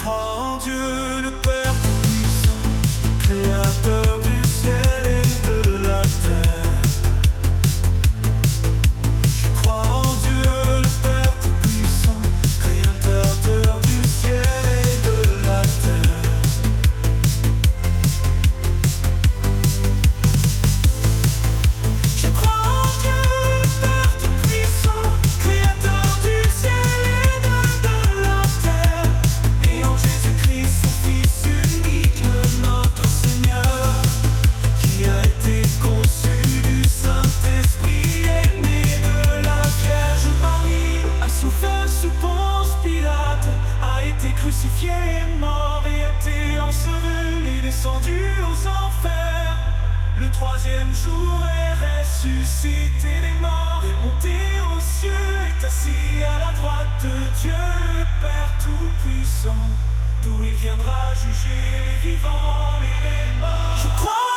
crois en Dieu, le Père Tout-Puissant, Créateur du ciel et de la terre. Je crois en Dieu, le Père Tout-Puissant, Créateur du ciel et de la terre. Je crois en Dieu, le Père Tout-Puissant, Créateur du ciel et de la terre, et en Jésus-Christ, son Fils unique, notre Seigneur, qui a été conçu du Saint-Esprit, est né de la Vierge Marie, a souffert sous Ponce Pilate, a été crucifié et mort, et a été enseveli, descendu aux enfers. Le troisième jour est ressuscité des morts, est monté aux cieux, est assis à la droite de Dieu, le Père Tout-Puissant, d'où il viendra juger les vivants et les morts. Je crois